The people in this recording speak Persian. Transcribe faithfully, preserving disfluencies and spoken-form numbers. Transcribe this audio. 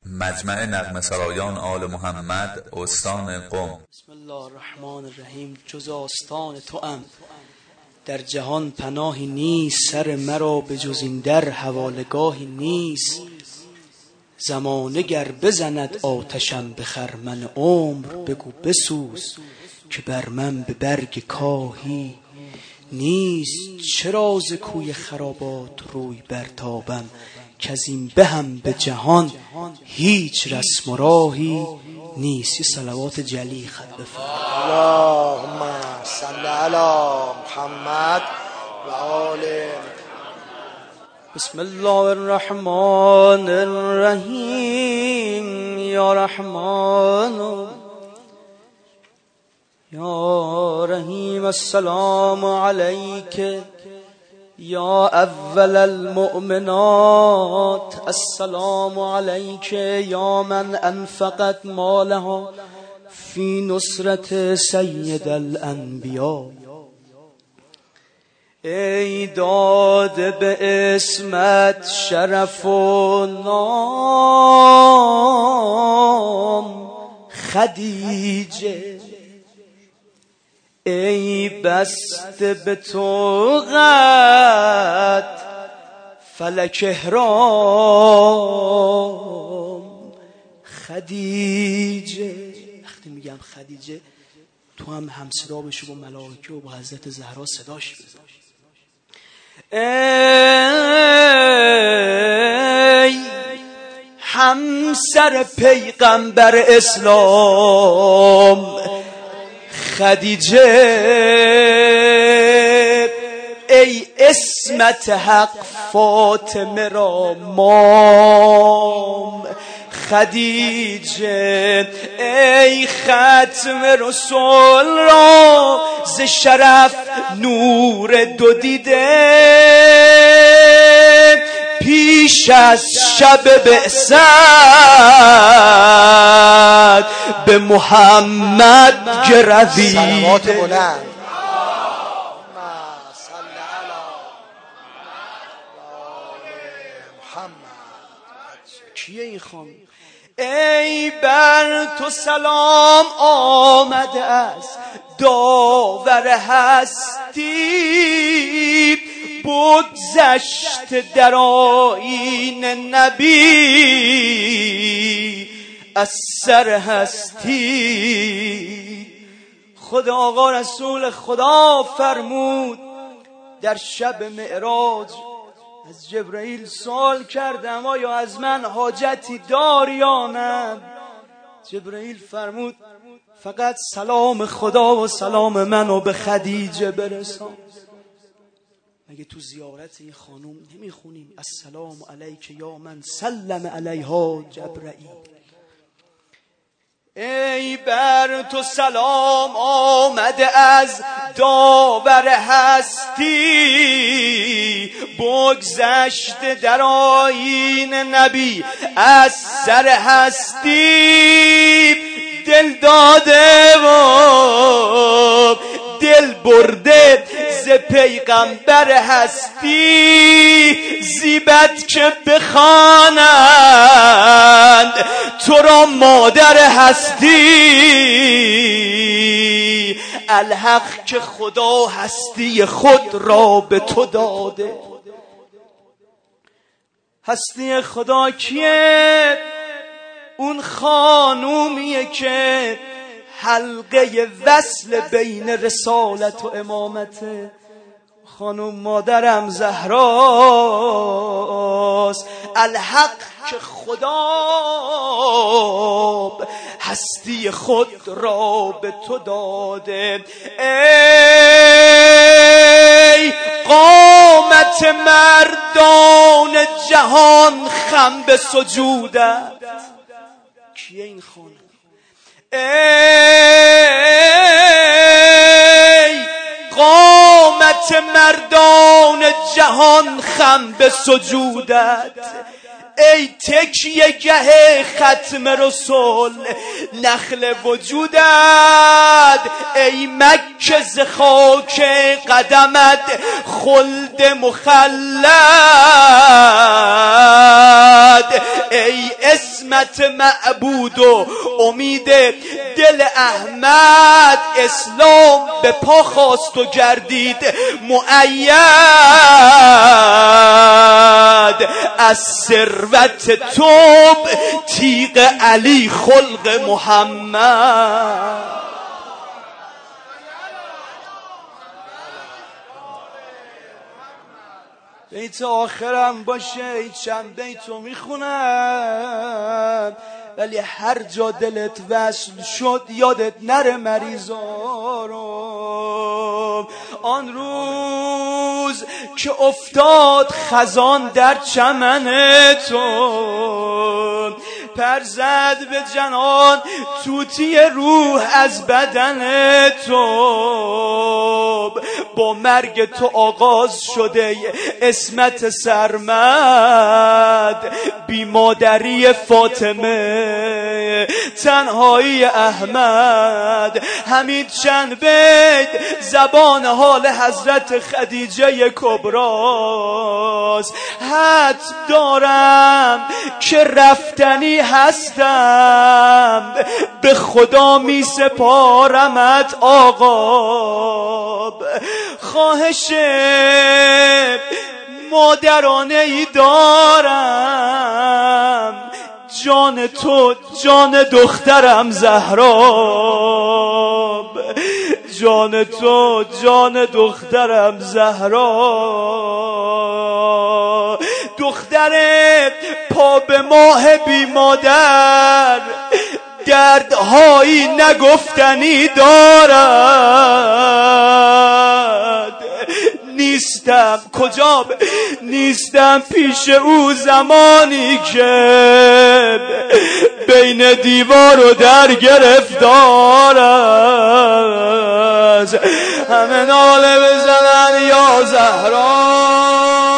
مجمع نغمه سرایان آل محمد استان قم. بسم الله الرحمن الرحیم. جز آستان توام در جهان پناهی نیست، سر مرا به جز این در حوالگاهی نیست. زمانه گر بزند آتشم به خرمن عمر، بگو بسوز که بر من به برگ کاهی نیست. چرا ز کوی خرابات روی برتابم، که از این به هم به جهان هیچ رسم و راهی نیست. یه صلوات جلی خط بفرمایید. اللهم صل علی محمد و آل. بسم الله الرحمن الرحیم. یا رحمان یا رحیم. السلام علیک یا اول المؤمنات. السلام علیک یا من انفقت مالها فی نصرت سید الانبیا. ای داده به اسمت شرف و نام خدیجه، ای بسته به تو قد فلک احرام خدیجه. وقتی میگم خدیجه تو هم همصدا بشو با ملائکه و با حضرت زهرا صداش بزن. ای همسر پیغمبر اسلام خدیجه، ای اسمت حق فاطمه را مام خدیجه، ای ختم رسول را ز شرف نور دو دیده، پیش از شب بعثت به محمد گرویده. صلوات بلند. کیه این خانم؟ ای بر تو سلام آمده است داور هستی، بگذشت در آیین نبی از سر هستی. خدا آقا رسول خدا فرمود در شب معراج، از جبرئیل سوال کردم آیا از من حاجتی داری یا نه؟ جبرئیل فرمود فقط سلام خدا و سلام منو به خدیجه برسان. مگه تو زیارت این خانم نمیخونیم السلام علیک یا من سلم علیها جبرئیل؟ ای بر تو سلام آمده از داور هستی، بگذشت در آیین نبی از سر هستی، دل داده و دل برده ز پیغمبر هستی، زیبت که بخوانند تو را مادر هستی. الحق که خدا هستی خود را به تو داده. هستی خدا کیه؟ اون خانومیه که حلقه وصل بین رسالت و امامته. خانوم مادرم زهراست. الحق که خدا هستی خود را به تو داده. ای قامت مردان جهان خم به سجودت. کیه این خانم؟ ای قامت مردان جهان خم به سجودت، ای تکیه گه ختم رسول نخل وجودت، ای مکه ز خاک قدمت خلد مخلد، محمد ای اسمت معبود و امید دل احمد، اسلام به پا خواست و گردید مؤید از ثروت توب تیغ علی خلق محمد. بیت آخرم باشه چند بیتو میخونم، ولی هر جا دلت وصل شد یادت نره مریضا رو. آن روز که افتاد خزان در چمن تو، پر زد به جنان توتی روح از بدن تو، با مرگ تو آغاز شده اسمت سرمد، بی مادری فاطمه تنهایی احمد. همین چند بیت زبان حال حضرت خدیجه کبراست. حد دارم که رفتنی هستم، به خدا می سپارمت آقا. خواهش مادرانه ای دارم، جان تو جان دخترم زهرا، جان تو جان دخترم زهرا. دختر پا به ماه بی مادر دردهایی نگفتنی دارد. نیستم کجا نیستم پیش او زمانی که بین دیوار و در گرفتار است. همه ناله بزنن یا زهرا.